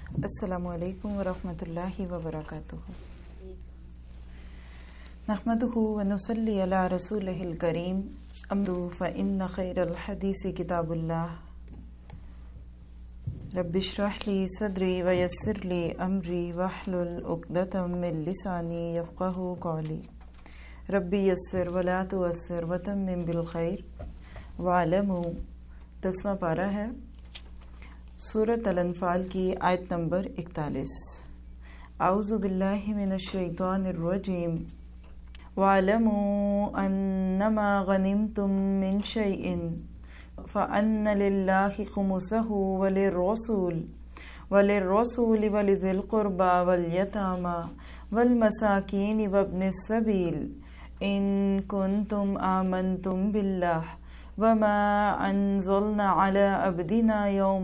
السلام علیکم ورحمۃ اللہ وبرکاتہ۔ نحمده ونصلی علی رسولہ الکریم، اما فإن خیر الحدیث کتاب اللہ، رب اشرح لی صدری ویسر لی امری واحلل عقدۃ من لسانی یفقہوا قولی، ربی یسر ولا تعسر وتمم بالخیر واعلموا۔ 10واں پارہ ہے سورۃ الانفال کی آیت نمبر 41۔ اعوذ باللہ من الشیطان الرجیم، وَاعْلَمُوا أَنَّمَا غَنِمْتُم مِّن شَيْءٍ فَأَنَّ لِلَّهِ خُمُسَهُ وَلِلرَّسُولِ وَلِذِي الْقُرْبَى وَالْيَتَامَى وَالْمَسَاكِينِ وَابْنِ السَّبِيلِ إِن كُنتُمْ آمَنتُم بِاللَّهِ وَمَا أَنزَلْنَا عَلَىٰ عَبْدِنَا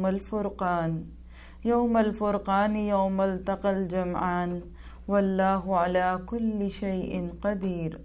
يَوْمَ الْفُرْقَانِ يَوْمَ الْتَقَى الْجَمْعَانِ وَاللَّهُ عَلَىٰ كُلِّ شَيْءٍ قَدِيرٌ۔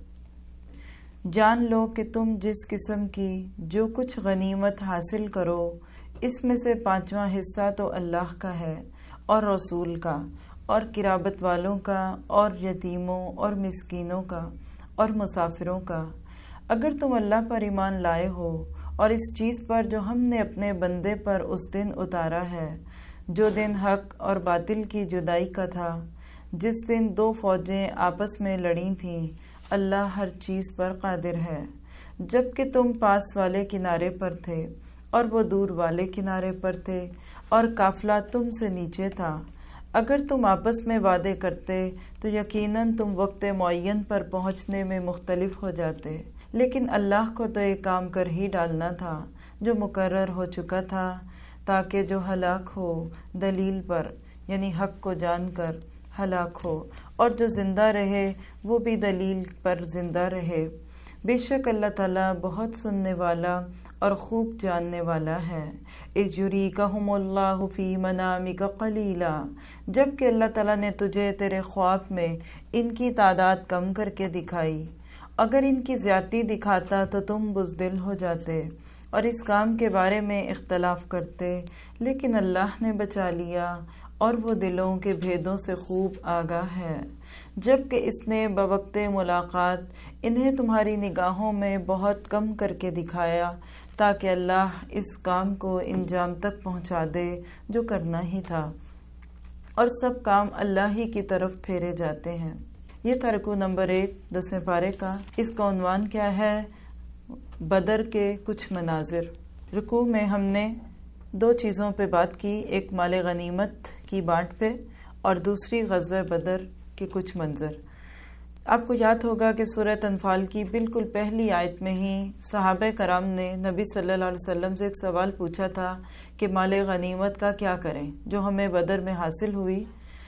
جان لو کہ تم جس قسم کی جو کچھ غنیمت حاصل کرو، اس میں سے 5واں حصہ تو اللہ کا ہے اور رسول کا اور قرابت والوں کا اور یتیموں اور مسکینوں کا اور مسافروں کا، اگر تم اللہ پر ایمان لائے ہو اور اس چیز پر جو ہم نے اپنے بندے پر اس دن اتارا ہے، جو دن حق اور باطل کی جدائی کا تھا، جس دن 2 فوجیں آپس میں لڑی تھیں۔ اللہ ہر چیز پر قادر ہے۔ جبکہ تم پاس والے کنارے پر تھے اور وہ دور والے کنارے پر تھے اور قافلہ تم سے نیچے تھا، اگر تم آپس میں وعدے کرتے تو یقیناً تم وقت معین پر پہنچنے میں مختلف ہو جاتے، لیکن اللہ کو تو ایک کام کر ہی ڈالنا تھا جو مقرر ہو چکا تھا، تاکہ جو ہلاک ہو دلیل پر یعنی حق کو جان کر ہلاک ہو، اور جو زندہ رہے وہ بھی دلیل پر زندہ رہے۔ بے شک اللہ تعالیٰ بہت سننے والا اور خوب جاننے والا ہے۔ اذ یریکہم اللہ فی منامک قلیلا، جبکہ اللہ تعالیٰ نے تجھے تیرے خواب میں ان کی تعداد کم کر کے دکھائی، اگر ان کی زیادتی دکھاتا تو تم بزدل ہو جاتے اور اس کام کے بارے میں اختلاف کرتے، لیکن اللہ نے بچا لیا اور وہ دلوں کے بھیدوں سے خوب آگاہ ہے۔ جبکہ اس نے بوقت ملاقات انہیں تمہاری نگاہوں میں بہت کم کر کے دکھایا، تاکہ اللہ اس کام کو انجام تک پہنچا دے جو کرنا ہی تھا، اور سب کام اللہ ہی کی طرف پھیرے جاتے ہیں۔ یہ تھا رکوع نمبر 1 10ویں پارے کا۔ اس کا عنوان کیا ہے؟ بدر کے کچھ مناظر۔ رکوع میں ہم نے 2 چیزوں پہ بات کی، ایک مال غنیمت کی بانٹ پہ اور دوسری غزوہ بدر کے کچھ منظر۔ آپ کو یاد ہوگا کہ سورۃ انفال کی بالکل پہلی آیت میں ہی صحابہ کرام نے نبی صلی اللہ علیہ وسلم سے ایک سوال پوچھا تھا کہ مال غنیمت کا کیا کریں جو ہمیں بدر میں حاصل ہوئی۔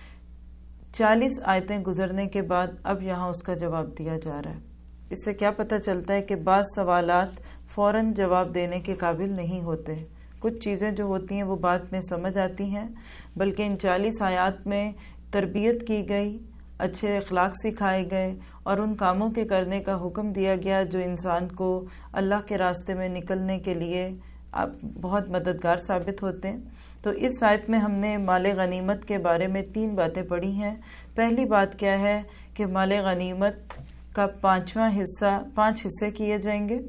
40 آیتیں گزرنے کے بعد اب یہاں اس کا جواب دیا جا رہا ہے۔ اس سے کیا پتہ چلتا ہے کہ بعض سوالات فوراً جواب دینے کے قابل نہیں ہوتے، کچھ چیزیں جو ہوتی ہیں وہ بعد میں سمجھ آتی ہیں، بلکہ ان 40 آیات میں تربیت کی گئی، اچھے اخلاق سکھائے گئے اور ان کاموں کے کرنے کا حکم دیا گیا جو انسان کو اللہ کے راستے میں نکلنے کے لیے بہت مددگار ثابت ہوتے ہیں۔ تو اس آیت میں ہم نے مال غنیمت کے بارے میں 3 باتیں پڑھی ہیں۔ پہلی بات کیا ہے کہ مال غنیمت کا 5واں حصہ 5 حصے کیے جائیں گے،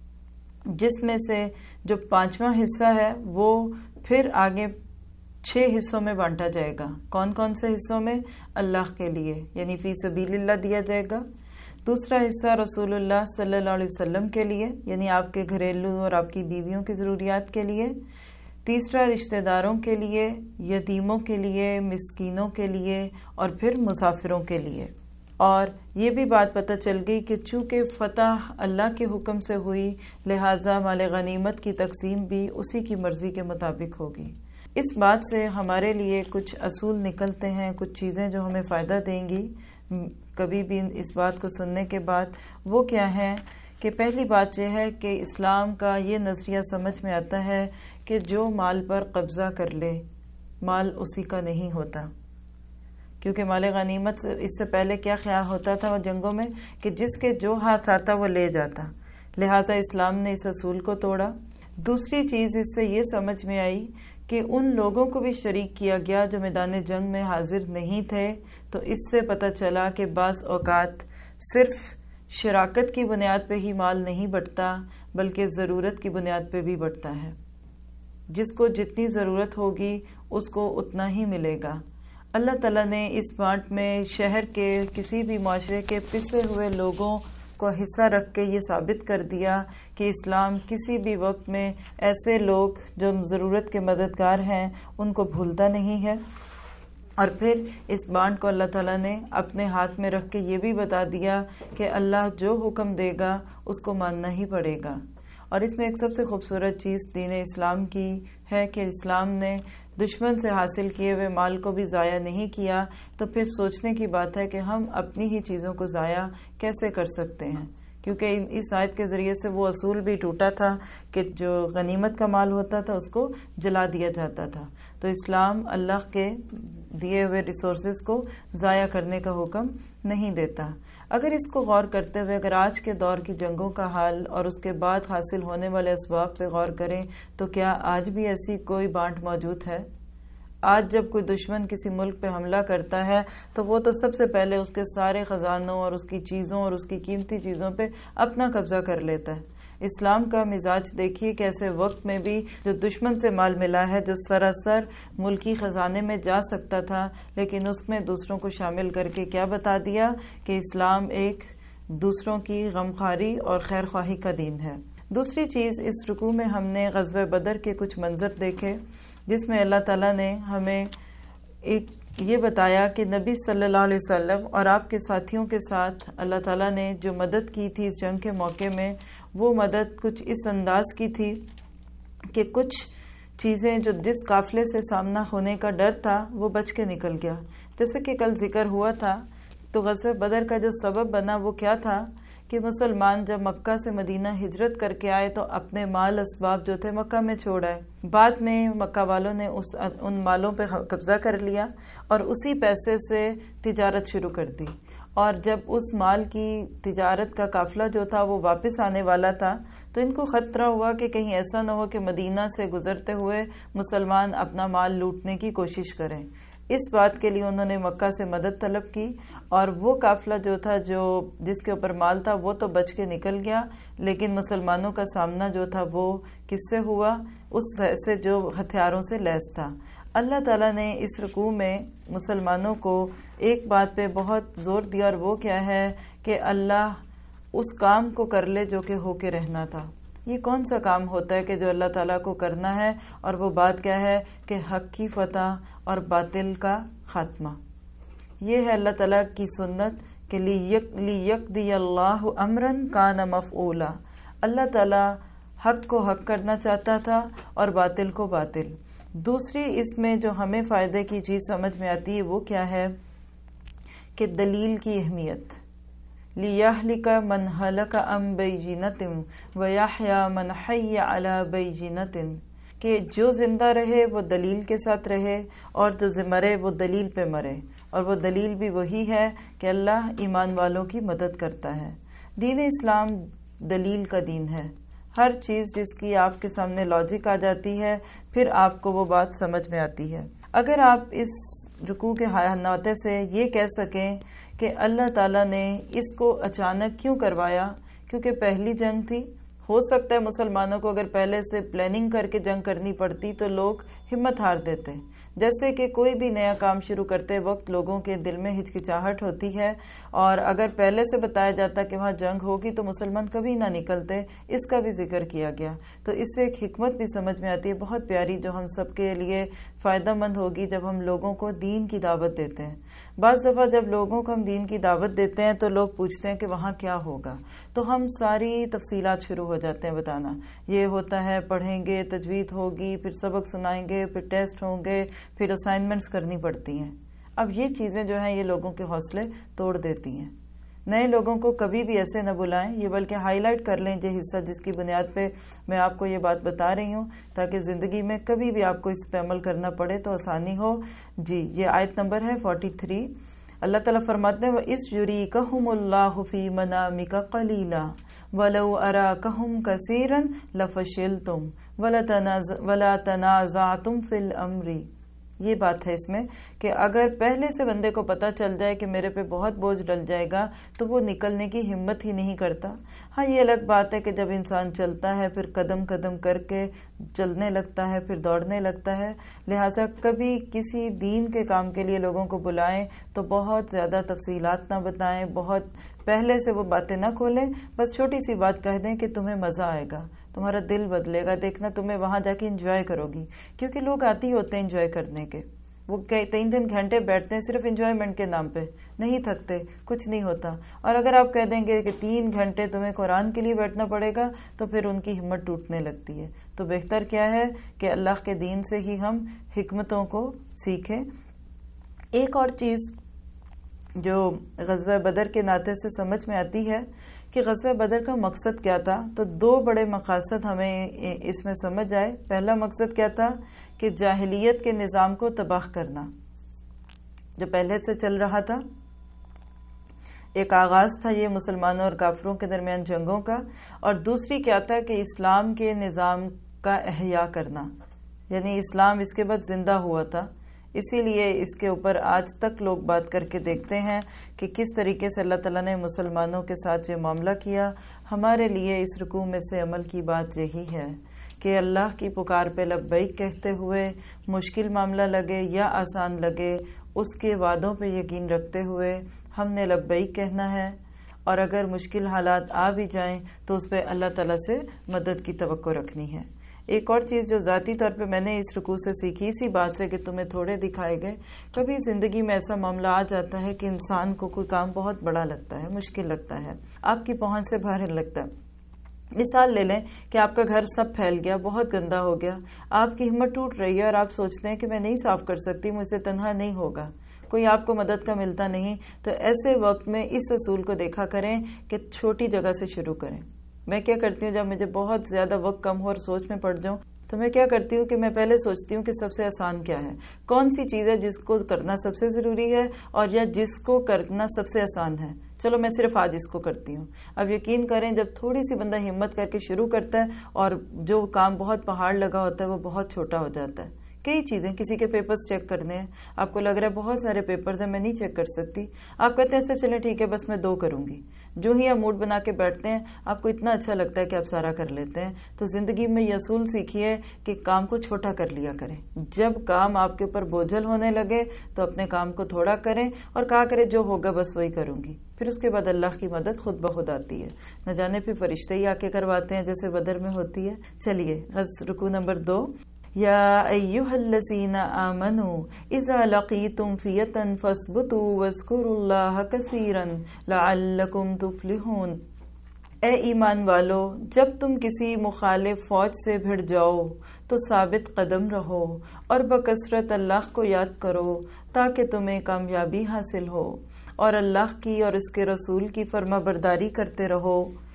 جس میں سے جو 5واں حصہ ہے وہ پھر آگے 6 حصوں میں بانٹا جائے گا۔ کون کون سے حصوں میں؟ اللہ کے لیے یعنی فی سبیل اللہ دیا جائے گا۔ دوسرا حصہ رسول اللہ صلی اللہ علیہ وسلم کے لیے یعنی آپ کے گھریلو اور آپ کی بیویوں کی ضروریات کے لیے۔ تیسرا رشتہ داروں کے لیے، یتیموں کے لیے، مسکینوں کے لیے اور پھر مسافروں کے لیے۔ اور یہ بھی بات پتہ چل گئی کہ چونکہ فتح اللہ کے حکم سے ہوئی، لہٰذا مال غنیمت کی تقسیم بھی اسی کی مرضی کے مطابق ہوگی۔ اس بات سے ہمارے لیے کچھ اصول نکلتے ہیں، کچھ چیزیں جو ہمیں فائدہ دیں گی کبھی بھی اس بات کو سننے کے بعد۔ وہ کیا ہے کہ پہلی بات یہ ہے کہ اسلام کا یہ نظریہ سمجھ میں آتا ہے کہ جو مال پر قبضہ کر لے مال اسی کا نہیں ہوتا، کیونکہ مال غنیمت اس سے پہلے کیا خیال ہوتا تھا وہ جنگوں میں کہ جس کے جو ہاتھ آتا وہ لے جاتا، لہٰذا اسلام نے اس اصول کو توڑا۔ دوسری چیز اس سے یہ سمجھ میں آئی کہ ان لوگوں کو بھی شریک کیا گیا جو میدان جنگ میں حاضر نہیں تھے، تو اس سے پتہ چلا کہ بعض اوقات صرف شراکت کی بنیاد پہ ہی مال نہیں بٹتا بلکہ ضرورت کی بنیاد پہ بھی بٹتا ہے۔ جس کو جتنی ضرورت ہوگی اس کو اتنا ہی ملے گا۔ اللہ تعالیٰ نے اس بانٹ میں شہر کے کسی بھی معاشرے کے پسے ہوئے لوگوں کو حصہ رکھ کے یہ ثابت کر دیا کہ اسلام کسی بھی وقت میں ایسے لوگ جو ضرورت کے مددگار ہیں ان کو بھولتا نہیں ہے۔ اور پھر اس بانٹ کو اللہ تعالیٰ نے اپنے ہاتھ میں رکھ کے یہ بھی بتا دیا کہ اللہ جو حکم دے گا اس کو ماننا ہی پڑے گا۔ اور اس میں ایک سب سے خوبصورت چیز دین اسلام کی ہے کہ اسلام نے دشمن سے حاصل کیے ہوئے مال کو بھی ضائع نہیں کیا، تو پھر سوچنے کی بات ہے کہ ہم اپنی ہی چیزوں کو ضائع کیسے کر سکتے ہیں، کیونکہ اس آیت کے ذریعے سے وہ اصول بھی ٹوٹا تھا کہ جو غنیمت کا مال ہوتا تھا اس کو جلا دیا جاتا تھا۔ تو اسلام اللہ کے دیے ہوئے ریسورسز کو ضائع کرنے کا حکم نہیں دیتا۔ اگر اس کو غور کرتے ہوئے اگر آج کے دور کی جنگوں کا حال اور اس کے بعد حاصل ہونے والے اسباب پہ غور کریں تو کیا آج بھی ایسی کوئی بانٹ موجود ہے؟ آج جب کوئی دشمن کسی ملک پہ حملہ کرتا ہے تو وہ تو سب سے پہلے اس کے سارے خزانوں اور اس کی چیزوں اور اس کی قیمتی چیزوں پہ اپنا قبضہ کر لیتا ہے۔ اسلام کا مزاج دیکھیے کہ ایسے وقت میں بھی جو دشمن سے مال ملا ہے، جو سراسر ملکی خزانے میں جا سکتا تھا، لیکن اس میں دوسروں کو شامل کر کے کیا بتا دیا کہ اسلام ایک دوسروں کی غمخواری اور خیر خواہی کا دین ہے۔ دوسری چیز، اس رکوع میں ہم نے غزوہ بدر کے کچھ منظر دیکھے جس میں اللہ تعالیٰ نے ہمیں یہ بتایا کہ نبی صلی اللہ علیہ وسلم اور آپ کے ساتھیوں کے ساتھ اللہ تعالیٰ نے جو مدد کی تھی اس جنگ کے موقع میں، وہ مدد کچھ اس انداز کی تھی کہ کچھ چیزیں جو جس قافلے سے سامنا ہونے کا ڈر تھا وہ بچ کے نکل گیا۔ جیسے کہ کل ذکر ہوا تھا، تو غزوہ بدر کا جو سبب بنا وہ کیا تھا کہ مسلمان جب مکہ سے مدینہ ہجرت کر کے آئے تو اپنے مال اسباب جو تھے مکہ میں چھوڑ آئے۔ بعد میں مکہ والوں نے ان مالوں پہ قبضہ کر لیا اور اسی پیسے سے تجارت شروع کر دی، اور جب اس مال کی تجارت کا قافلہ جو تھا وہ واپس آنے والا تھا تو ان کو خطرہ ہوا کہ کہیں ایسا نہ ہو کہ مدینہ سے گزرتے ہوئے مسلمان اپنا مال لوٹنے کی کوشش کریں۔ اس بات کے لیے انہوں نے مکہ سے مدد طلب کی، اور وہ قافلہ جو تھا جس کے اوپر مال تھا وہ تو بچ کے نکل گیا، لیکن مسلمانوں کا سامنا جو تھا وہ کس سے ہوا؟ اس ویسے جو ہتھیاروں سے لیس تھا۔ اللہ تعالیٰ نے اس رکوع میں مسلمانوں کو ایک بات پہ بہت زور دیا، اور وہ کیا ہے کہ اللہ اس کام کو کر لے جو کہ ہو کے رہنا تھا۔ یہ کون سا کام ہوتا ہے کہ جو اللہ تعالیٰ کو کرنا ہے، اور وہ بات کیا ہے کہ حق کی فتح اور باطل کا خاتمہ۔ یہ ہے اللہ تعالیٰ کی سنت کہ لیقضی اللہ امرا کان مفعولا۔ اللہ تعالیٰ حق کو حق کرنا چاہتا تھا اور باطل کو باطل۔ دوسری اس میں جو ہمیں فائدے کی چیز سمجھ میں آتی ہے وہ کیا ہے کہ دلیل کی اہمیت۔ لِيَهْلِكَ مَنْ هَلَكَ عَنْ بَيِّنَةٍ وَيَحْيَى مَنْ حَيَّ عَلَى بَيِّنَةٍ، کہ جو زندہ رہے وہ دلیل کے ساتھ رہے، اور جو مرے وہ دلیل پہ مرے، اور وہ دلیل بھی وہی ہے کہ اللہ ایمان والوں کی مدد کرتا ہے۔ دین اسلام دلیل کا دین ہے۔ ہر چیز جس کی آپ کے سامنے لاجک آ جاتی ہے پھر آپ کو وہ بات سمجھ میں آتی ہے۔ اگر آپ اس رکوع کے ناطے سے یہ کہہ سکیں کہ اللہ تعالیٰ نے اس کو اچانک کیوں کروایا، کیونکہ پہلی جنگ تھی، ہو سکتا ہے مسلمانوں کو اگر پہلے سے پلاننگ کر کے جنگ کرنی پڑتی تو لوگ ہمت ہار دیتے۔ جیسے کہ کوئی بھی نیا کام شروع کرتے وقت لوگوں کے دل میں ہچکچاہٹ ہوتی ہے، اور اگر پہلے سے بتایا جاتا کہ وہاں جنگ ہوگی تو مسلمان کبھی نہ نکلتے۔ اس کا بھی ذکر کیا گیا، تو اس سے ایک حکمت بھی سمجھ میں آتی ہے بہت پیاری، جو ہم سب کے لیے فائدہ مند ہوگی جب ہم لوگوں کو دین کی دعوت دیتے ہیں۔ بعض دفعہ جب لوگوں کو ہم دین کی دعوت دیتے ہیں تو لوگ پوچھتے ہیں کہ وہاں کیا ہوگا، تو ہم ساری تفصیلات شروع ہو جاتے ہیں بتانا۔ یہ ہوتا ہے، پڑھیں گے، تجوید ہوگی، پھر سبق سنائیں گے، پھر ٹیسٹ ہوں گے، پھر اسائنمنٹس کرنی پڑتی ہیں۔ اب یہ چیزیں جو ہیں یہ لوگوں کے حوصلے توڑ دیتی ہیں۔ نئے لوگوں کو کبھی بھی ایسے نہ بلائیں، یہ بلکہ ہائی لائٹ کر لیں یہ حصہ جس کی بنیاد پہ میں آپ کو یہ بات بتا رہی ہوں، تاکہ زندگی میں کبھی بھی آپ کو اس پہ عمل کرنا پڑے تو آسانی ہو۔ جی، یہ آیت نمبر ہے 43۔ اللہ تعالیٰ فرماتے ہیں وَإِذْ يُرِيكَهُمُ اللَّهُ فِي مَنَامِكَ قَلِيلًا وَلَوْ أَرَاكَهُمْ كَثِيرًا لَفَشِلْتُمْ وَلَا تَنَازَعْتُمْ فِي الْأَمْرِ. یہ بات ہے اس میں کہ اگر پہلے سے بندے کو پتہ چل جائے کہ میرے پہ بہت بوجھ ڈل جائے گا تو وہ نکلنے کی ہمت ہی نہیں کرتا. ہاں یہ الگ بات ہے کہ جب انسان چلتا ہے پھر قدم قدم کر کے چلنے لگتا ہے پھر دوڑنے لگتا ہے. لہٰذا کبھی کسی دین کے کام کے لیے لوگوں کو بلائیں تو بہت زیادہ تفصیلات نہ بتائیں, بہت پہلے سے وہ باتیں نہ کھولیں, بس چھوٹی سی بات کہہ دیں کہ تمہیں مزہ آئے گا, تمہارا دل بدلے گا, دیکھنا تمہیں وہاں جا کے انجوائے کرو گی. کیونکہ لوگ آتے ہی ہوتے ہیں انجوائے کرنے کے, وہ 3 گھنٹے بیٹھتے ہیں صرف انجوائمنٹ کے نام پہ, نہیں تھکتے, کچھ نہیں ہوتا. اور اگر آپ کہہ دیں گے کہ 3 گھنٹے تمہیں قرآن کے لیے بیٹھنا پڑے گا تو پھر ان کی ہمت ٹوٹنے لگتی ہے. تو بہتر کیا ہے کہ اللہ کے دین سے ہی ہم حکمتوں کو سیکھیں. ایک اور چیز جو غزوہ بدر کے ناطے سے سمجھ میں آتی ہے کہ غزوہ بدر کا مقصد کیا تھا, تو 2 بڑے مقاصد ہمیں اس میں سمجھ آئے. پہلا مقصد کیا تھا کہ جاہلیت کے نظام کو تباہ کرنا جو پہلے سے چل رہا تھا. ایک آغاز تھا یہ مسلمانوں اور کافروں کے درمیان جنگوں کا, اور دوسری کیا تھا کہ اسلام کے نظام کا احیاء کرنا, یعنی اسلام اس کے بعد زندہ ہوا تھا. اسی لیے اس کے اوپر آج تک لوگ بات کر کے دیکھتے ہیں کہ کس طریقے سے اللہ تعالیٰ نے مسلمانوں کے ساتھ یہ معاملہ کیا. ہمارے لیے اس رکوع میں سے عمل کی بات یہی ہے کہ اللہ کی پکار پہ لبیک کہتے ہوئے, مشکل معاملہ لگے یا آسان لگے, اس کے وعدوں پہ یقین رکھتے ہوئے ہم نے لبیک کہنا ہے, اور اگر مشکل حالات آ بھی جائیں تو اس پہ اللہ تعالیٰ سے مدد کی توقع رکھنی ہے. ایک اور چیز جو ذاتی طور پہ میں نے اس رکوع سے سیکھی, اسی بات سے کہ تمہیں تھوڑے دکھائے گئے, کبھی زندگی میں ایسا معاملہ آ جاتا ہے کہ انسان کو کوئی کام بہت بڑا لگتا ہے, مشکل لگتا ہے, آپ کی پہنچ سے باہر لگتا ہے. مثال لے لیں کہ آپ کا گھر سب پھیل گیا, بہت گندا ہو گیا, آپ کی ہمت ٹوٹ رہی ہے اور آپ سوچتے ہیں کہ میں نہیں صاف کر سکتی, مجھ سے تنہا نہیں ہوگا, کوئی آپ کو مدد کا ملتا نہیں. تو ایسے وقت میں اس اصول کو دیکھا کریں کہ چھوٹی جگہ سے شروع کریں. میں کیا کرتی ہوں, جب مجھے بہت زیادہ وقت کم ہو اور سوچ میں پڑ جاؤں تو میں کیا کرتی ہوں کہ میں پہلے سوچتی ہوں کہ سب سے آسان کیا ہے, کون سی چیز ہے جس کو کرنا سب سے ضروری ہے اور یا جس کو کرنا سب سے آسان ہے, چلو میں صرف آج اس کو کرتی ہوں. اب یقین کریں جب تھوڑی سی بندہ ہمت کر کے شروع کرتا ہے اور جو کام بہت پہاڑ لگا ہوتا ہے وہ بہت چھوٹا ہو جاتا ہے. کئی چیزیں, کسی کے پیپرز چیک کرنے ہیں, آپ کو لگ رہا ہے بہت سارے پیپرز ہیں میں نہیں چیک کر سکتی, آپ کہتے ہیں اچھا چلیں ٹھیک ہے بس میں 2 کروں گی. جو ہی آپ موڈ بنا کے بیٹھتے ہیں آپ کو اتنا اچھا لگتا ہے کہ آپ سارا کر لیتے ہیں. تو زندگی میں یہ اصول سیکھیے کہ کام کو چھوٹا کر لیا کریں. جب کام آپ کے اوپر بوجھل ہونے لگے تو اپنے کام کو تھوڑا کریں اور کہا کریں جو ہوگا بس وہی کروں گی, پھر اس کے بعد اللہ کی مدد خود بخود آتی ہے. نہ جانے پھر فرشتے ہی آ کے کرواتے ہیں جیسے بدر میں ہوتی ہے. چلیے رکوع نمبر 2. یا ایھا الذین آمنوا اذا لقیتم فئۃ فاثبتوا واذکروا اللہ کثیرا لعلکم تفلحون. اے ایمان والو, جب تم کسی مخالف فوج سے بھڑ جاؤ تو ثابت قدم رہو اور بکثرت اللہ کو یاد کرو تاکہ تمہیں کامیابی حاصل ہو, اور اللہ کی اور اس کے رسول کی فرما برداری کرتے رہو.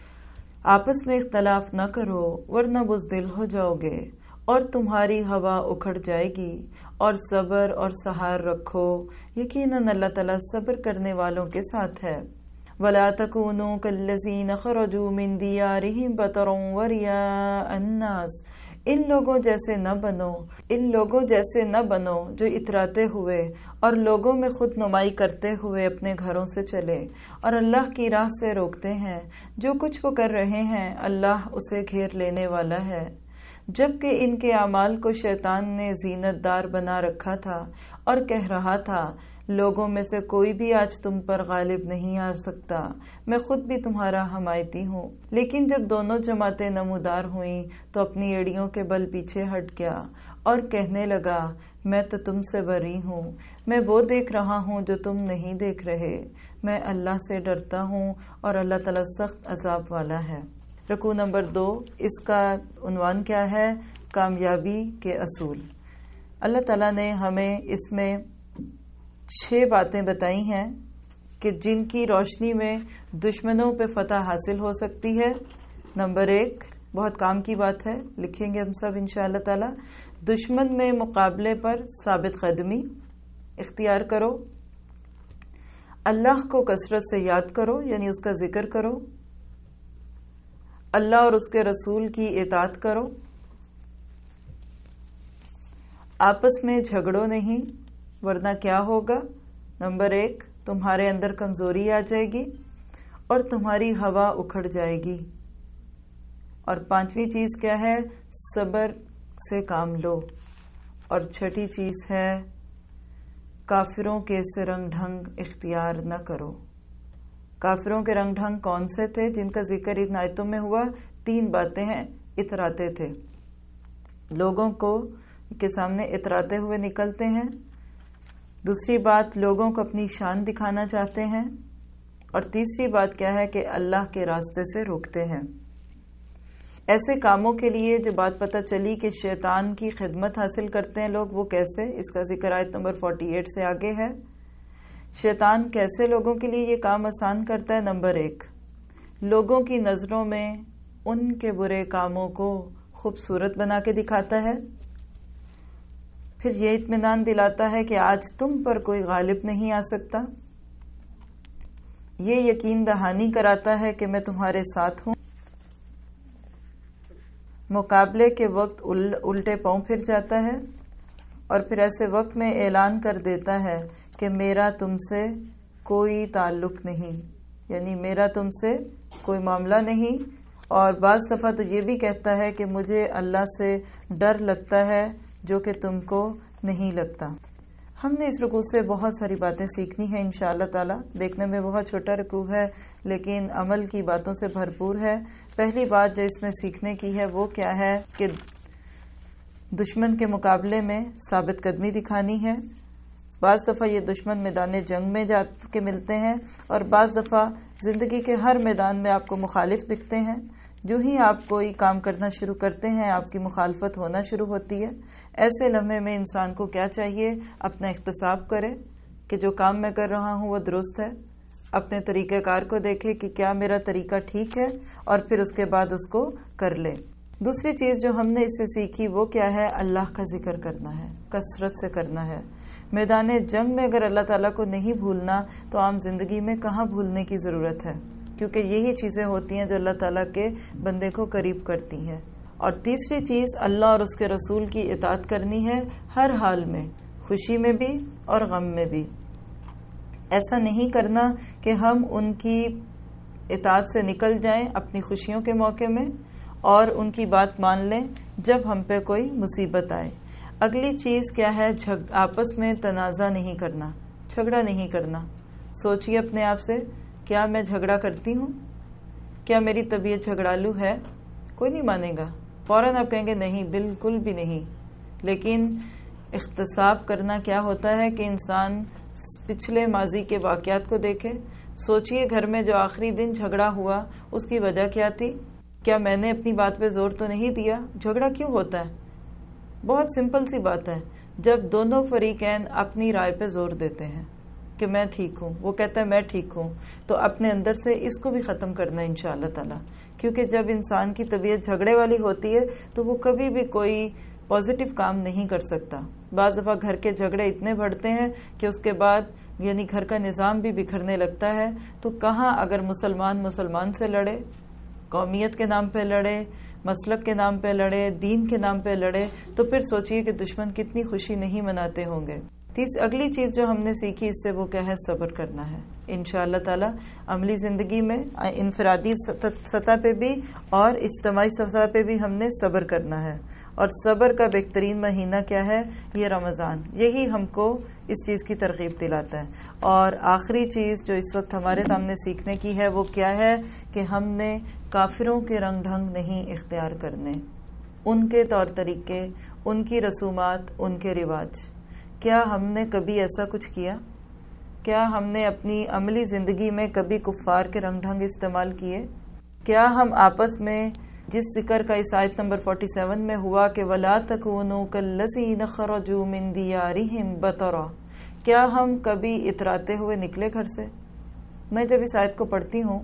آپس میں اختلاف نہ کرو ورنہ بزدل ہو جاؤ گے اور تمہاری ہوا اکھڑ جائے گی, اور صبر اور سہار رکھو, یقیناً اللہ تعالیٰ صبر کرنے والوں کے ساتھ ہے. وَلَا تَكُونُوا كَالَّذِينَ خَرَجُوا مِن دِيَارِهِمْ بَطَرًا وَرِيَاءَ النَّاسِ. ان لوگوں جیسے نہ بنو جو اتراتے ہوئے اور لوگوں میں خود نمائی کرتے ہوئے اپنے گھروں سے چلے اور اللہ کی راہ سے روکتے ہیں. جو کچھ وہ کر رہے ہیں اللہ اسے گھیر لینے والا ہے. جبکہ ان کے اعمال کو شیطان نے زینت دار بنا رکھا تھا اور کہہ رہا تھا لوگوں میں سے کوئی بھی آج تم پر غالب نہیں آ سکتا, میں خود بھی تمہارا حمایتی ہوں. لیکن جب دونوں جماعتیں نمودار ہوئیں تو اپنی ایڑیوں کے بل پیچھے ہٹ گیا اور کہنے لگا میں تو تم سے بری ہوں, میں وہ دیکھ رہا ہوں جو تم نہیں دیکھ رہے, میں اللہ سے ڈرتا ہوں اور اللہ تعالیٰ سخت عذاب والا ہے. رکوع نمبر 2, اس کا عنوان کیا ہے؟ کامیابی کے اصول. اللہ تعالیٰ نے ہمیں اس میں 6 باتیں بتائی ہیں کہ جن کی روشنی میں دشمنوں پہ فتح حاصل ہو سکتی ہے. نمبر 1 بہت کام کی بات ہے, لکھیں گے ہم سب انشاءاللہ تعالی. دشمن میں مقابلے پر ثابت قدمی اختیار کرو. اللہ کو کثرت سے یاد کرو, یعنی اس کا ذکر کرو. اللہ اور اس کے رسول کی اطاعت کرو، آپس میں جھگڑو نہیں، ورنہ کیا ہوگا؟ نمبر 1، تمہارے اندر کمزوری آ جائے گی اور تمہاری ہوا اکھڑ جائے گی۔ اور 5ویں چیز کیا ہے؟ صبر سے کام لو۔ اور 6ٹھی چیز ہے کافروں کے سے رنگ ڈھنگ اختیار نہ کرو۔ کافروں کے رنگ ڈھنگ کون سے تھے جن کا ذکر ان آیتوں میں ہوا؟ 3 باتیں ہیں۔ اتراتے تھے، لوگوں کو کے سامنے اتراتے ہوئے نکلتے ہیں۔ دوسری بات، لوگوں کو اپنی شان دکھانا چاہتے ہیں۔ اور تیسری بات کیا ہے کہ اللہ کے راستے سے روکتے ہیں۔ ایسے کاموں کے لیے جو بات پتہ چلی کہ شیطان کی خدمت حاصل کرتے ہیں لوگ، وہ کیسے؟ اس کا ذکر آیت نمبر 48 سے آگے ہے۔ شیطان کیسے لوگوں کے لیے یہ کام آسان کرتا ہے؟ نمبر 1، لوگوں کی نظروں میں ان کے برے کاموں کو خوبصورت بنا کے دکھاتا ہے، پھر یہ اطمینان دلاتا ہے کہ آج تم پر کوئی غالب نہیں آ سکتا، یہ یقین دہانی کراتا ہے کہ میں تمہارے ساتھ ہوں، مقابلے کے وقت الٹے پاؤں پھر جاتا ہے، اور پھر ایسے وقت میں اعلان کر دیتا ہے کہ میرا تم سے کوئی تعلق نہیں، یعنی میرا تم سے کوئی معاملہ نہیں۔ اور بعض دفعہ تو یہ بھی کہتا ہے کہ مجھے اللہ سے ڈر لگتا ہے جو کہ تم کو نہیں لگتا۔ ہم نے اس رکوع سے بہت ساری باتیں سیکھنی ہیں انشاءاللہ تعالی۔ دیکھنے میں بہت چھوٹا رکوع ہے لیکن عمل کی باتوں سے بھرپور ہے۔ پہلی بات جو اس میں سیکھنے کی ہے وہ کیا ہے کہ دشمن کے مقابلے میں ثابت قدمی دکھانی ہے۔ بعض دفعہ یہ دشمن میدان جنگ میں جا کے ملتے ہیں اور بعض دفعہ زندگی کے ہر میدان میں آپ کو مخالف دکھتے ہیں۔ جو ہی آپ کوئی کام کرنا شروع کرتے ہیں آپ کی مخالفت ہونا شروع ہوتی ہے۔ ایسے لمحے میں انسان کو کیا چاہیے؟ اپنا احتساب کرے کہ جو کام میں کر رہا ہوں وہ درست ہے، اپنے طریقہ کار کو دیکھے کہ کیا میرا طریقہ ٹھیک ہے، اور پھر اس کے بعد اس کو کر لے۔ دوسری چیز جو ہم نے اس سے سیکھی وہ کیا ہے؟ اللہ کا ذکر کرنا ہے، کثرت سے کرنا ہے۔ میدان جنگ میں اگر اللہ تعالیٰ کو نہیں بھولنا تو عام زندگی میں کہاں بھولنے کی ضرورت ہے، کیونکہ یہی چیزیں ہوتی ہیں جو اللہ تعالیٰ کے بندے کو قریب کرتی ہیں۔ اور تیسری چیز، اللہ اور اس کے رسول کی اطاعت کرنی ہے ہر حال میں، خوشی میں بھی اور غم میں بھی۔ ایسا نہیں کرنا کہ ہم ان کی اطاعت سے نکل جائیں اپنی خوشیوں کے موقع میں اور ان کی بات مان لیں جب ہم پہ کوئی مصیبت آئے۔ اگلی چیز کیا ہے؟ آپس میں تنازع نہیں کرنا، جھگڑا نہیں کرنا۔ سوچیے اپنے آپ سے، کیا میں جھگڑا کرتی ہوں؟ کیا میری طبیعت جھگڑالو ہے؟ کوئی نہیں مانے گا، فوراً آپ کہیں گے نہیں، بالکل بھی نہیں۔ لیکن احتساب کرنا کیا ہوتا ہے کہ انسان پچھلے ماضی کے واقعات کو دیکھے۔ سوچئے گھر میں جو آخری دن جھگڑا ہوا اس کی وجہ کیا تھی؟ کیا میں نے اپنی بات پہ زور تو نہیں دیا؟ جھگڑا کیوں ہوتا ہے؟ بہت سمپل سی بات ہے، جب دونوں فریقین اپنی رائے پہ زور دیتے ہیں کہ میں ٹھیک ہوں، وہ کہتا ہے میں ٹھیک ہوں، تو اپنے اندر سے اس کو بھی ختم کرنا ہے انشاءاللہ تعالی۔ کیونکہ جب انسان کی طبیعت جھگڑے والی ہوتی ہے تو وہ کبھی بھی کوئی پازیٹیو کام نہیں کر سکتا۔ بعض دفعہ گھر کے جھگڑے اتنے بڑھتے ہیں کہ اس کے بعد یعنی گھر کا نظام بھی بکھرنے لگتا ہے۔ تو کہاں اگر مسلمان سے لڑے، قومیت کے نام پہ لڑے، مسلک کے نام پہ لڑے، دین کے نام پہ لڑے، تو پھر سوچئے کہ دشمن کتنی خوشی نہیں مناتے ہوں گے۔ اگلی چیز جو ہم نے سیکھی اس سے وہ کیا ہے؟ صبر کرنا ہے۔ انشاءاللہ تعالی عملی زندگی میں انفرادی سطح پہ بھی اور اجتماعی سطح پہ بھی ہم نے صبر کرنا ہے۔ اور صبر کا بہترین مہینہ کیا ہے؟ یہ رمضان، یہی ہم کو اس چیز کی ترغیب دلاتا ہے۔ اور آخری چیز جو اس وقت ہمارے سامنے سیکھنے کی ہے وہ کیا ہے کہ ہم نے کافروں کے رنگ ڈھنگ نہیں اختیار کرنے، ان کے طور طریقے، ان کی رسومات، ان کے رواج۔ کیا ہم نے کبھی ایسا کچھ کیا؟ کیا ہم نے اپنی عملی زندگی میں کبھی کفار کے رنگ ڈھنگ استعمال کیے؟ کیا ہم آپس میں جس ذکر کا اس آیت نمبر 47 میں ہوا کہ وَلَا تَكُونُوا كَالَّذِينَ خَرَجُوا مِن دِيَارِهِمْ بَطَرًا، کیا ہم کبھی اتراتے ہوئے نکلے گھر سے؟ میں جب اس آیت کو پڑھتی ہوں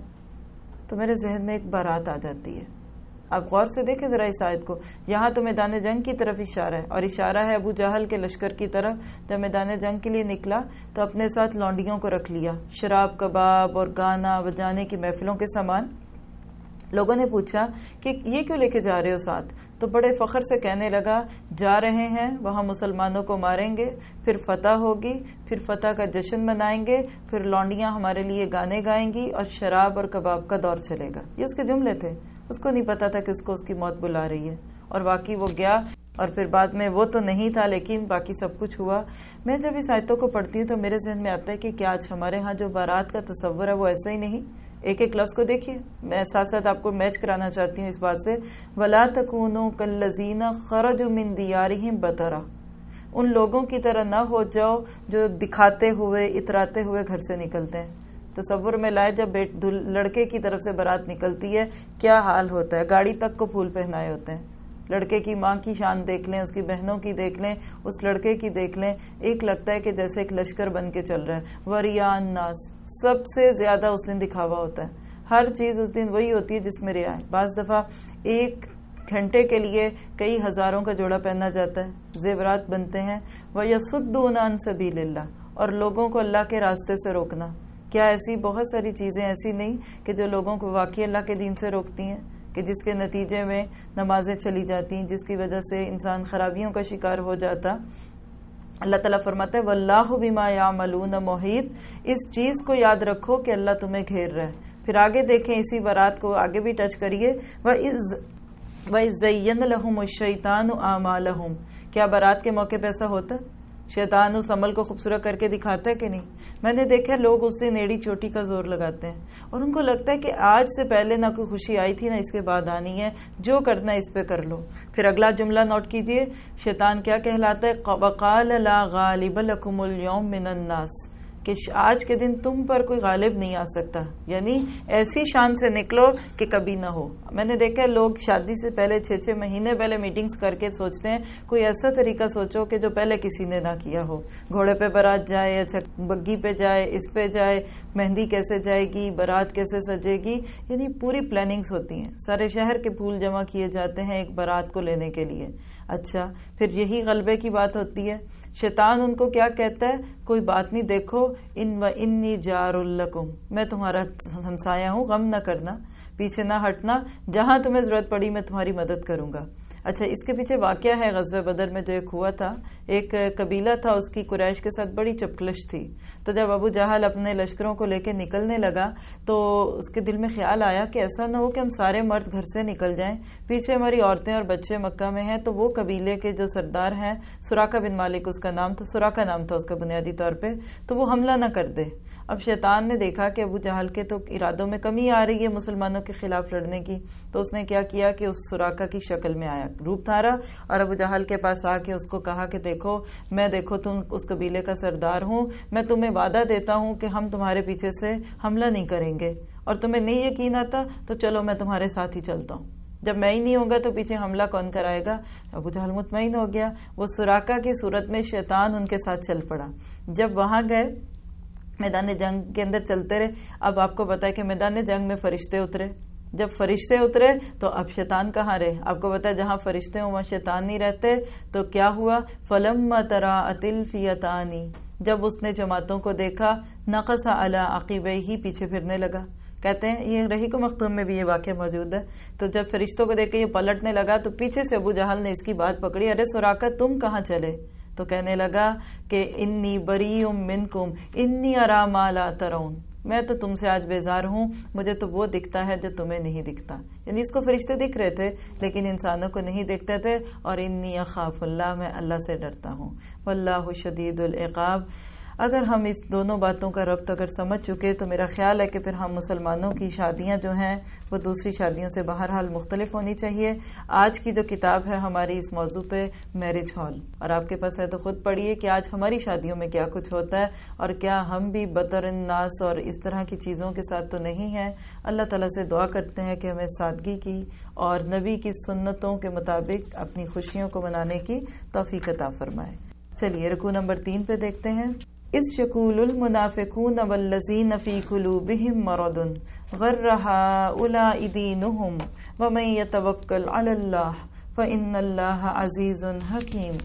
تو میرے ذہن میں ایک بارات آ جاتی ہے۔ آپ غور سے دیکھیں ذرا اس آیت کو، یہاں تو میدان جنگ کی طرف اشارہ ہے، اور اشارہ ہے ابو جہل کے لشکر کی طرف۔ جب میدان جنگ کے لیے نکلا تو اپنے ساتھ لونڈیوں کو رکھ لیا، شراب کباب اور گانا بجانے کی محفلوں کے سامان۔ لوگوں نے پوچھا کہ یہ کیوں لے کے جا رہے ہو ساتھ؟ تو بڑے فخر سے کہنے لگا جا رہے ہیں وہاں مسلمانوں کو ماریں گے، پھر فتح ہوگی، پھر فتح کا جشن منائیں گے، پھر لونڈیاں ہمارے لیے گانے گائیں گی اور شراب اور کباب کا دور چلے گا۔ یہ اس کے جملے تھے، اس کو نہیں پتا تھا کہ اس کو اس کی موت بلا رہی ہے، اور واقعی وہ گیا، اور پھر بعد میں وہ تو نہیں تھا لیکن باقی سب کچھ ہوا۔ میں جب اس آیتوں کو پڑھتی ہوں تو میرے ذہن میں آتا ہے کہ کیا آج ہمارے ہاں جو بارات کا تصور ہے وہ ایسا ہی نہیں؟ ایک ایک لفظ کو دیکھیے، میں ساتھ ساتھ آپ کو میچ کرانا چاہتی ہوں اس بات سے، وَلَا تَكُونُوا كَالَّذِينَ خَرَجُوا مِن دِيَارِهِمْ بَطَرًا، ان لوگوں کی طرح نہ ہو جاؤ جو دکھاتے ہوئے اتراتے ہوئے گھر سے نکلتے ہیں۔ تصور میں لائے جب لڑکے کی طرف سے بارات نکلتی ہے کیا حال ہوتا ہے، گاڑی تک کو پھول پہنائے ہوتے ہیں، لڑکے کی ماں کی شان دیکھ لیں، اس کی بہنوں کی دیکھ لیں، اس لڑکے کی دیکھ لیں، ایک لگتا ہے کہ جیسے ایک لشکر بن کے چل رہا ہے۔ وَرِيَاءَ النَّاسِ، سب سے زیادہ اس دن دکھاوا ہوتا ہے، ہر چیز اس دن وہی ہوتی ہے جس میں ریا ہے۔ بعض دفعہ ایک گھنٹے کے لیے کئی ہزاروں کا جوڑا پہنا جاتا ہے، زیورات بنتے ہیں۔ وَيَصُدُّونَ عَن سَبِيلِ اللَّهِ، اور لوگوں کو اللہ کے راستے سے روکنا۔ کیا ایسی بہت ساری چیزیں ایسی نہیں کہ جو لوگوں کو واقعی اللہ کے دین سے روکتی ہیں، کہ جس کے نتیجے میں نمازیں چلی جاتی ہیں، جس کی وجہ سے انسان خرابیوں کا شکار ہو جاتا۔ اللہ تعالیٰ فرماتا ہے وَاللَّهُ بِمَا يَعْمَلُونَ مُحِيطٌ، اس چیز کو یاد رکھو کہ اللہ تمہیں گھیر رہا ہے۔ پھر آگے دیکھیں، اسی بارات کو آگے بھی ٹچ کریے، وَإِذْ زَيَّنَ لَهُمُ الشَّيْطَانُ أَعْمَالَهُمْ، کیا بارات کے موقع پہ ایسا ہوتا ہے؟ شیطان اس عمل کو خوبصورت کر کے دکھاتا ہے کہ نہیں؟ میں نے دیکھا لوگ اس سے نیڑی چوٹی کا زور لگاتے ہیں اور ان کو لگتا ہے کہ آج سے پہلے نہ کوئی خوشی آئی تھی نہ اس کے بعد آنی ہے، جو کرنا ہے اس پہ کر لو۔ پھر اگلا جملہ نوٹ کیجئے، شیطان کیا کہلاتا ہے؟ وَقَالَ لَا غَالِبَ لَكُمُ الْيَوْمَ مِنَ النَّاسِ، کہ آج کے دن تم پر کوئی غالب نہیں آ سکتا، یعنی ایسی شان سے نکلو کہ کبھی نہ ہو۔ میں نے دیکھا لوگ شادی سے پہلے 6 مہینے پہلے میٹنگز کر کے سوچتے ہیں کوئی ایسا طریقہ سوچو کہ جو پہلے کسی نے نہ کیا ہو، گھوڑے پہ بارات جائے، اچھا بگی پہ جائے، اس پہ جائے، مہندی کیسے جائے گی، بارات کیسے سجے گی، یعنی پوری پلاننگز ہوتی ہیں، سارے شہر کے پھول جمع کیے جاتے ہیں ایک بارات کو لینے کے لیے۔ اچھا پھر یہی غلبے کی بات ہوتی ہے، شیطان ان کو کیا کہتا ہے؟ کوئی بات نہیں، دیکھو انی جار لکم، میں تمہارا ہمسایہ ہوں، غم نہ کرنا، پیچھے نہ ہٹنا، جہاں تمہیں ضرورت پڑی میں تمہاری مدد کروں گا۔ اچھا اس کے پیچھے واقعہ ہے غزوہ بدر میں جو ایک ہوا تھا، ایک قبیلہ تھا، اس کی قریش کے ساتھ بڑی چپکلش تھی، تو جب ابو جہل اپنے لشکروں کو لے کے نکلنے لگا تو اس کے دل میں خیال آیا کہ ایسا نہ ہو کہ ہم سارے مرد گھر سے نکل جائیں، پیچھے ہماری عورتیں اور بچے مکہ میں ہیں۔ تو وہ قبیلے کے جو سردار ہیں، سراقہ بن مالک اس کا نام تھا، سراقہ نام تھا اس کا بنیادی طور پہ، تو وہ حملہ نہ کر دے۔ اب شیطان نے دیکھا کہ ابو جہل کے تو ارادوں میں کمی آ رہی ہے مسلمانوں کے خلاف لڑنے کی، تو اس نے کیا کیا کہ اس سراقہ کی شکل میں آیا، روپ دھارا، اور ابو جہل کے پاس آ کے اس کو کہا کہ دیکھو تم اس قبیلے کا سردار ہوں، میں تمہیں وعدہ دیتا ہوں کہ ہم تمہارے پیچھے سے حملہ نہیں کریں گے، اور تمہیں نہیں یقین آتا تو چلو میں تمہارے ساتھ ہی چلتا ہوں، جب میں ہی نہیں ہوں گا تو پیچھے حملہ کون کرائے گا؟ ابو جہل مطمئن ہو گیا، وہ سراقہ کی صورت میں شیطان ان کے ساتھ چل پڑا۔ جب وہاں گئے میدان جنگ کے اندر چلتے رہے، اب آپ کو پتا ہے کہ میدان جنگ میں فرشتے اترے، جب فرشتے اترے تو اب شیطان کہاں رہے؟ آپ کو پتا ہے جہاں فرشتے ہوں وہاں شیطان نہیں رہتے، تو کیا ہوا؟ فَلَمَّا تَرَاءَتِ الْفِئَتَانِ، جب اس نے جماعتوں کو دیکھا، نَقَصَ عَلَىٰ عَقِبَيْهِ، پیچھے پھرنے لگا۔ کہتے ہیں یہ رحیق مختوم میں بھی یہ واقعہ موجود ہے، تو جب فرشتوں کو دیکھ کے یہ پلٹنے لگا تو پیچھے سے ابو جہل نے اس کی بات پکڑی، ارے سراقہ تم کہاں چلے؟ تو کہنے لگا کہ انی بریء منکم انی اری ما لا ترون، میں تو تم سے آج بیزار ہوں، مجھے تو وہ دکھتا ہے جو تمہیں نہیں دکھتا، یعنی اس کو فرشتے دکھ رہے تھے لیکن انسانوں کو نہیں دکھتے تھے، اور انی اخاف اللہ، میں اللہ سے ڈرتا ہوں، واللہ شدید العقاب۔ اگر ہم اس دونوں باتوں کا ربط اگر سمجھ چکے تو میرا خیال ہے کہ پھر ہم مسلمانوں کی شادیاں جو ہیں وہ دوسری شادیوں سے بہرحال مختلف ہونی چاہیے۔ آج کی جو کتاب ہے ہماری اس موضوع پہ میرج ہال، اور آپ کے پاس ہے تو خود پڑھیے کہ آج ہماری شادیوں میں کیا کچھ ہوتا ہے، اور کیا ہم بھی بطر الناس اور اس طرح کی چیزوں کے ساتھ تو نہیں ہیں۔ اللہ تعالیٰ سے دعا کرتے ہیں کہ ہمیں سادگی کی اور نبی کی سنتوں کے مطابق اپنی خوشیوں کو منانے کی توفیق عطا فرمائے۔ چلیے رکوع نمبر 3 پہ دیکھتے ہیں۔ اس یقول المنافقون والذین فی قلوبہم مرض غر ہؤلاء دینہم ومن یتوکل علی اللہ فإن اللہ عزیز حکیم۔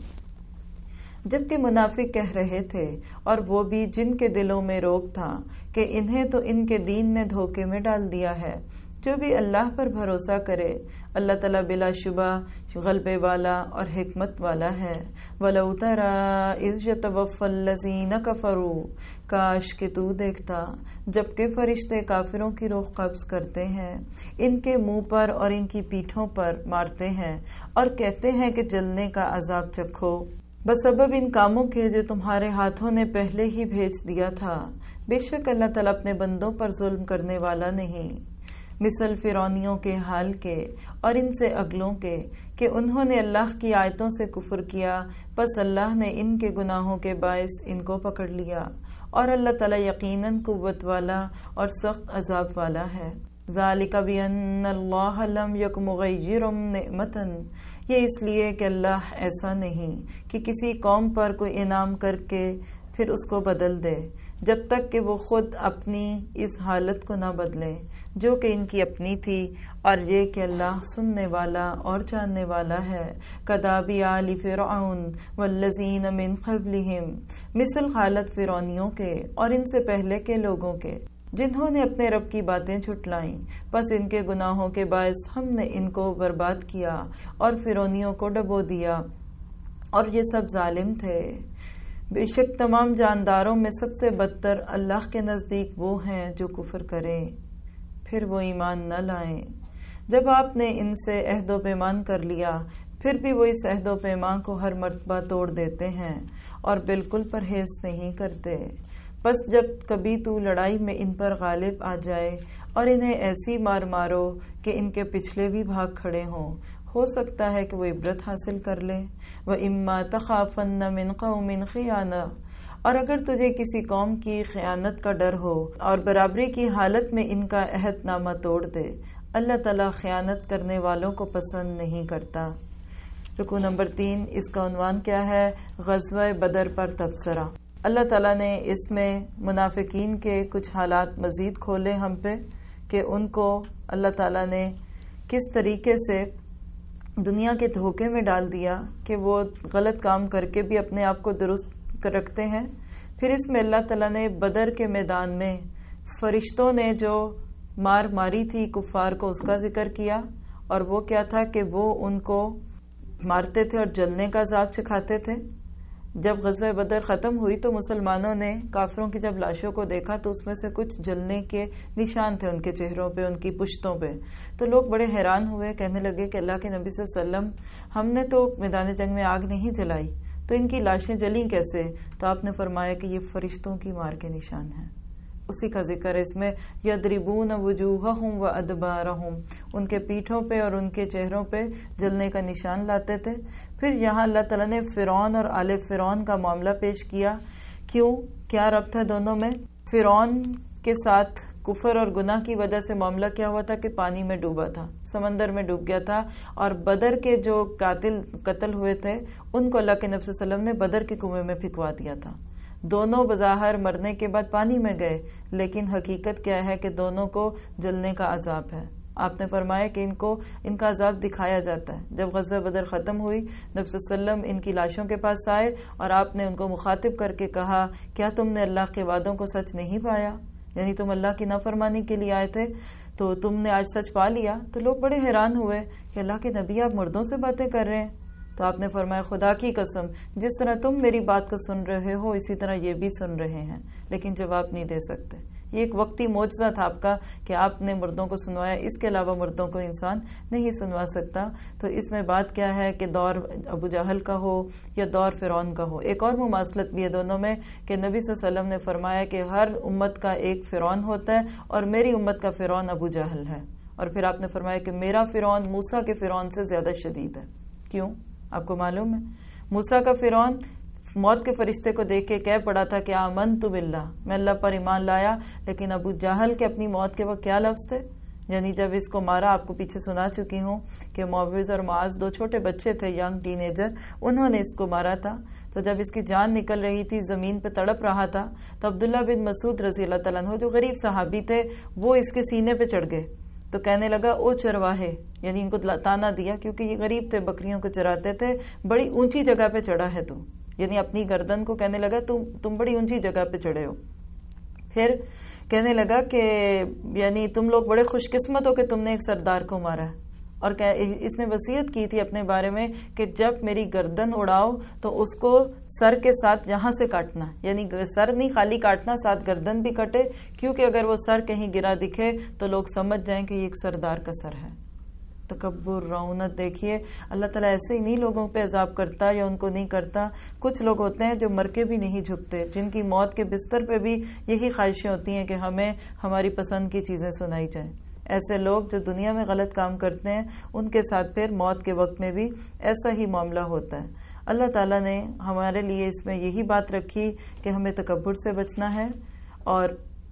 جبکہ منافق کہہ رہے تھے، اور وہ بھی جن کے دلوں میں روگ تھا، کہ انہیں تو ان کے دین نے دھوکے میں ڈال دیا ہے، جو بھی اللہ پر بھروسہ کرے اللہ تعالیٰ بلا شبہ غلبے والا اور حکمت والا ہے۔ وَلَوْ تَرَىٰ إِذْ يَتَوَفَّى الَّذِينَ كَفَرُوا، کاش کہ تو دیکھتا جبکہ فرشتے کافروں کی روح قبض کرتے ہیں، ان کے منہ پر اور ان کی پیٹھوں پر مارتے ہیں اور کہتے ہیں کہ جلنے کا عذاب چکھو، بسبب ان کاموں کے جو تمہارے ہاتھوں نے پہلے ہی بھیج دیا تھا۔ بے شک اللہ تعالیٰ اپنے بندوں پر ظلم کرنے والا نہیں۔ مثل فرعونیوں کے حال کے اور ان سے اگلوں کے کہ انہوں نے اللہ کی آیتوں سے کفر کیا، پس اللہ نے ان کے گناہوں کے باعث ان کو پکڑ لیا، اور اللہ تعالیٰ یقیناً قوت والا اور سخت عذاب والا ہے۔ ذالک بأن اللہ لم یک مغیر نعمتا، یہ اس لیے کہ اللہ ایسا نہیں کہ کسی قوم پر کوئی انعام کر کے پھر اس کو بدل دے، جب تک کہ وہ خود اپنی اس حالت کو نہ بدلے جو کہ ان کی اپنی تھی، اور یہ کہ اللہ سننے والا اور جاننے والا ہے۔ کداب آل فرعون والذین من قبلہم، مثل حالت فرعونیوں کے اور ان سے پہلے کے لوگوں کے، جنہوں نے اپنے رب کی باتیں جھٹلائیں، پس ان کے گناہوں کے باعث ہم نے ان کو برباد کیا اور فرعونیوں کو ڈبو دیا، اور یہ سب ظالم تھے۔ بے شک تمام جانداروں میں سب سے بدتر اللہ کے نزدیک وہ ہیں جو کفر کریں پھر وہ ایمان نہ لائیں۔ جب آپ نے ان سے عہد و پیمان کر لیا، پھر بھی وہ اس عہد و پیمان کو ہر مرتبہ توڑ دیتے ہیں اور بالکل پرہیز نہیں کرتے۔ بس جب کبھی تو لڑائی میں ان پر غالب آ جائے اور انہیں ایسی مار مارو کہ ان کے پچھلے بھی بھاگ کھڑے ہوں، ہو سکتا ہے کہ وہ عبرت حاصل کر لیں۔ وَإِمَّا تَخَافَنَّ مِنْ قَوْمٍ خِيَانَةً، اور اگر تجھے کسی قوم کی خیانت کا ڈر ہو اور برابری کی حالت میں ان کا عہد نامہ توڑ دے، اللہ تعالیٰ خیانت کرنے والوں کو پسند نہیں کرتا۔ رکوع نمبر 3، اس کا عنوان کیا ہے؟ غزوہ بدر پر تبصرہ۔ اللہ تعالیٰ نے اس میں منافقین کے کچھ حالات مزید کھولے ہم پہ کہ ان کو اللہ تعالیٰ نے کس طریقے سے دنیا کے دھوکے میں ڈال دیا کہ وہ غلط کام کر کے بھی اپنے آپ کو درست رکھتے ہیں۔ پھر اس میں اللہ تعالیٰ نے بدر کے میدان میں فرشتوں نے جو مار ماری تھی کفار کو، اس کا ذکر کیا، اور وہ کیا تھا کہ وہ ان کو مارتے تھے اور جلنے کا عذاب چکھاتے تھے۔ جب غزوہ بدر ختم ہوئی تو مسلمانوں نے کافروں کی جب لاشوں کو دیکھا تو اس میں سے کچھ جلنے کے نشان تھے ان کے چہروں پہ، ان کی پشتوں پہ۔ تو لوگ بڑے حیران ہوئے، کہنے لگے کہ اللہ کے نبی صلی اللہ علیہ وسلم، ہم نے تو میدان جنگ میں آگ نہیں جلائی، تو ان کی لاشیں جلیں کیسے؟ تو آپ نے فرمایا کہ یہ فرشتوں کی مار کے نشان ہیں۔ اسی کا ذکر ہے اس میں، یضربون وجوہہم وادبارہم، ان کے پیٹھوں پہ اور ان کے چہروں پہ جلنے کا نشان لاتے تھے۔ پھر یہاں اللہ تعالیٰ نے فرعون اور آل فرعون کا معاملہ پیش کیا۔ کیوں؟ کیا ربط ہے دونوں میں؟ فرعون کے ساتھ کفر اور گناہ کی وجہ سے معاملہ کیا ہوا تھا کہ پانی میں ڈوبا تھا، سمندر میں ڈوب گیا تھا، اور بدر کے جو قتل ہوئے تھے ان کو اللہ کے نبی صلی اللہ علیہ وسلم نے بدر کے کنویں میں پھینکوا دیا تھا۔ دونوں بظاہر مرنے کے بعد پانی میں گئے، لیکن حقیقت کیا ہے کہ دونوں کو جلنے کا عذاب ہے۔ آپ نے فرمایا کہ ان کا عذاب دکھایا جاتا ہے۔ جب غزوہ بدر ختم ہوئی، نبی صلی اللہ علیہ وسلم ان کی لاشوں کے پاس آئے اور آپ نے ان کو مخاطب کر کے کہا، کیا تم نے اللہ کے وعدوں کو سچ نہیں پایا؟ یعنی تم اللہ کی نافرمانی کے لیے آئے تھے تو تم نے آج سچ پا لیا۔ تو لوگ بڑے حیران ہوئے کہ اللہ کے نبی آپ مردوں سے باتیں کر رہے ہیں۔ تو آپ نے فرمایا، خدا کی قسم، جس طرح تم میری بات کو سن رہے ہو اسی طرح یہ بھی سن رہے ہیں، لیکن جواب نہیں دے سکتے۔ یہ ایک وقتی معجزہ تھا آپ کا کہ آپ نے مردوں کو سنوایا، اس کے علاوہ مردوں کو انسان نہیں سنوا سکتا۔ تو اس میں بات کیا ہے کہ دور ابو جہل کا ہو یا دور فرعون کا ہو، ایک اور مماثلت بھی ہے دونوں میں کہ نبی صلی اللہ علیہ وسلم نے فرمایا کہ ہر امت کا ایک فرعون ہوتا ہے اور میری امت کا فرعون ابو جہل ہے، اور پھر آپ نے فرمایا کہ میرا فرعون موسیٰ کے فرعون سے زیادہ شدید ہے۔ کیوں؟ آپ کو معلوم ہے، موسیٰ کا فرعون موت کے فرشتے کو دیکھ کے کہہ پڑا تھا کہ آمنت باللہ، میں اللہ پر ایمان لایا، لیکن ابو جہل کے اپنی موت کے وقت کیا لفظ تھے؟ یعنی جب اس کو مارا، آپ کو پیچھے سنا چکی ہوں کہ معوذ اور معاذ دو چھوٹے بچے تھے، ینگ ٹین ایجر، انہوں نے اس کو مارا تھا۔ تو جب اس کی جان نکل رہی تھی، زمین پہ تڑپ رہا تھا، تو عبداللہ بن مسعود رضی اللہ تعالیٰ عنہ جو غریب صحابی تھے، وہ اس کے سینے پہ چڑھ گئے۔ تو کہنے لگا، او چرواہے، یعنی ان کو تانا دیا کیونکہ یہ غریب تھے، بکریوں کو چراتے تھے، بڑی اونچی جگہ پہ چڑھا ہے تو، یعنی اپنی گردن کو کہنے لگا تم بڑی اونچی جگہ پہ چڑھے ہو۔ پھر کہنے لگا کہ یعنی تم لوگ بڑے خوش قسمت ہو کہ تم نے ایک سردار کو مارا ہے، اور اس نے وصیت کی تھی اپنے بارے میں کہ جب میری گردن اڑاؤ تو اس کو سر کے ساتھ یہاں سے کاٹنا، یعنی سر نہیں خالی کاٹنا، ساتھ گردن بھی کٹے، کیونکہ اگر وہ سر کہیں گرا دکھے تو لوگ سمجھ جائیں کہ یہ ایک سردار کا سر ہے۔ تکبر، رعونت دیکھیے، اللہ تعالیٰ ایسے ہی نہیں لوگوں پہ عذاب کرتا یا ان کو نہیں کرتا۔ کچھ لوگ ہوتے ہیں جو مر کے بھی نہیں جھکتے، جن کی موت کے بستر پہ بھی یہی خواہشیں ہوتی ہیں کہ ہمیں ہماری پسند کی چیزیں سنائی جائیں۔ ایسے لوگ جو دنیا میں غلط کام کرتے ہیں ان کے ساتھ پھر موت کے وقت میں بھی ایسا ہی معاملہ ہوتا ہے۔ اللہ تعالیٰ نے ہمارے لیے اس میں یہی بات رکھی کہ ہمیں تکبر سے بچنا ہے اور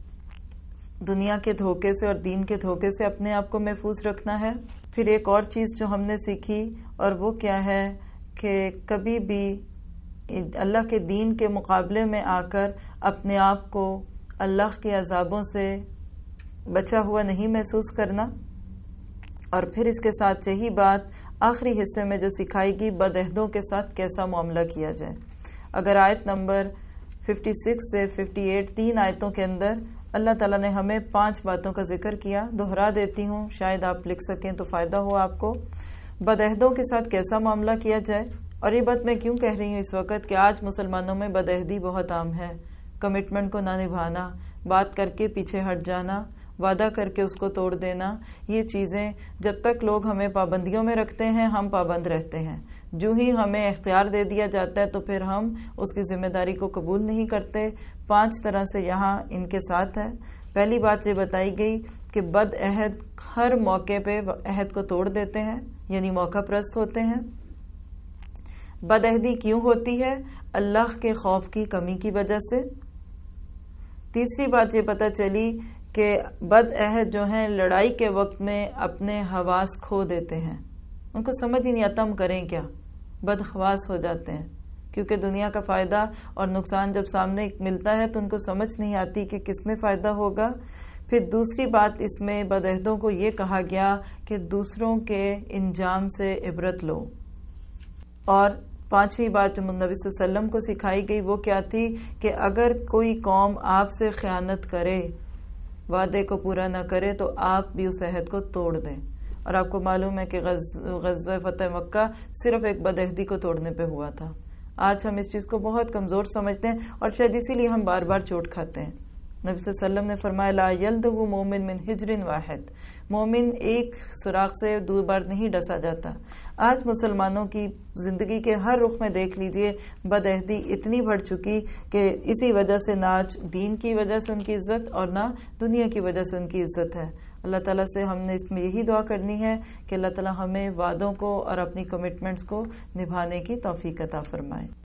دنیا کے دھوکے سے اور دین کے دھوکے سے اپنے آپ کو محفوظ رکھنا ہے۔ پھر ایک اور چیز جو ہم نے سیکھی، اور وہ کیا ہے کہ کبھی بھی اللہ کے دین کے مقابلے میں آ کر اپنے آپ کو اللہ کے عذابوں سے بچا ہوا نہیں محسوس کرنا۔ اور پھر اس کے ساتھ یہی بات آخری حصے میں جو سکھائی گی، بدعہدوں کے ساتھ کیسا معاملہ کیا جائے۔ اگر آیت نمبر 56 سے 58 تین آیتوں کے اندر اللہ تعالیٰ نے ہمیں 5 باتوں کا ذکر کیا، دہرا دیتی ہوں شاید آپ لکھ سکیں تو فائدہ ہو آپ کو۔ بدعہدوں کے ساتھ کیسا معاملہ کیا جائے، اور یہ بات میں کیوں کہہ رہی ہوں اس وقت کہ آج مسلمانوں میں بدعہدی بہت عام ہے۔ کمٹمنٹ کو نہ نبھانا، بات کر کے پیچھے ہٹ جانا، وعدہ کر کے اس کو توڑ دینا، یہ چیزیں جب تک لوگ ہمیں پابندیوں میں رکھتے ہیں ہم پابند رہتے ہیں، جو ہی ہمیں اختیار دے دیا جاتا ہے تو پھر ہم اس کی ذمہ داری کو قبول نہیں کرتے۔ 5 طرح سے یہاں ان کے ساتھ ہے۔ پہلی بات یہ بتائی گئی کہ بد عہد ہر موقع پہ عہد کو توڑ دیتے ہیں، یعنی موقع پرست ہوتے ہیں۔ بد عہدی کیوں ہوتی ہے؟ اللہ کے خوف کی کمی کی وجہ سے۔ تیسری بات یہ پتہ چلی کہ بد عہد جو ہیں لڑائی کے وقت میں اپنے حواس کھو دیتے ہیں، ان کو سمجھ ہی نہیں آتا ہم کریں کیا، بد حواس ہو جاتے ہیں، کیونکہ دنیا کا فائدہ اور نقصان جب سامنے ملتا ہے تو ان کو سمجھ نہیں آتی کہ کس میں فائدہ ہوگا۔ پھر دوسری بات اس میں بدعہدوں کو یہ کہا گیا کہ دوسروں کے انجام سے عبرت لو۔ اور 5ویں بات جو نبی صلی اللہ علیہ وسلم کو سکھائی گئی وہ کیا تھی کہ اگر کوئی قوم آپ سے خیانت کرے، وعدے کو پورا نہ کرے، تو آپ بھی اس عہد کو توڑ دیں۔ اور آپ کو معلوم ہے کہ غزوہ فتح مکہ صرف ایک بدعہدی کو توڑنے پہ ہوا تھا۔ آج ہم اس چیز کو بہت کمزور سمجھتے ہیں اور شاید اسی لیے ہم بار بار چوٹ کھاتے ہیں۔ نبی صلی اللہ علیہ وسلم نے فرمایا لا یلدغ مومن من حجر واحد، مومن ایک سوراخ سے 2 بار نہیں ڈسا جاتا۔ آج مسلمانوں کی زندگی کے ہر رخ میں دیکھ لیجئے بدعہدی اتنی بڑھ چکی کہ اسی وجہ سے نہ آج دین کی وجہ سے ان کی عزت اور نہ دنیا کی وجہ سے ان کی عزت ہے۔ اللہ تعالیٰ سے ہم نے اس میں یہی دعا کرنی ہے کہ اللہ تعالیٰ ہمیں وعدوں کو اور اپنی کمٹمنٹس کو نبھانے کی توفیق عطا فرمائے۔